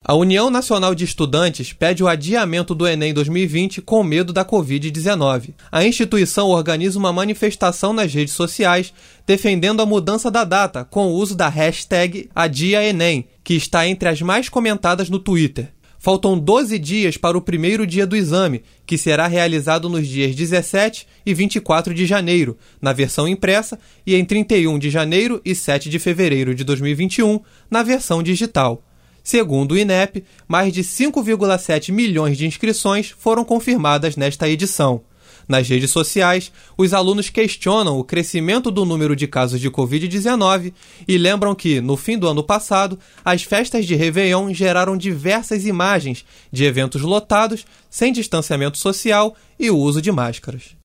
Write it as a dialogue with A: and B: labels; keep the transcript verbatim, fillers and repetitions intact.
A: A União Nacional de Estudantes pede o adiamento do Enem dois mil e vinte com medo da covid dezenove. A instituição organiza uma manifestação nas redes sociais defendendo a mudança da data com o uso da hashtag AdiaEnem, que está entre as mais comentadas no Twitter. Faltam doze dias para o primeiro dia do exame, que será realizado nos dias dezessete e vinte e quatro de janeiro, na versão impressa, e em trinta e um de janeiro e sete de fevereiro de dois mil e vinte e um, na versão digital. Segundo o INEP, mais de cinco vírgula sete milhões de inscrições foram confirmadas nesta edição. Nas redes sociais, os alunos questionam o crescimento do número de casos de covid dezenove e lembram que, no fim do ano passado, as festas de Réveillon geraram diversas imagens de eventos lotados, sem distanciamento social e o uso de máscaras.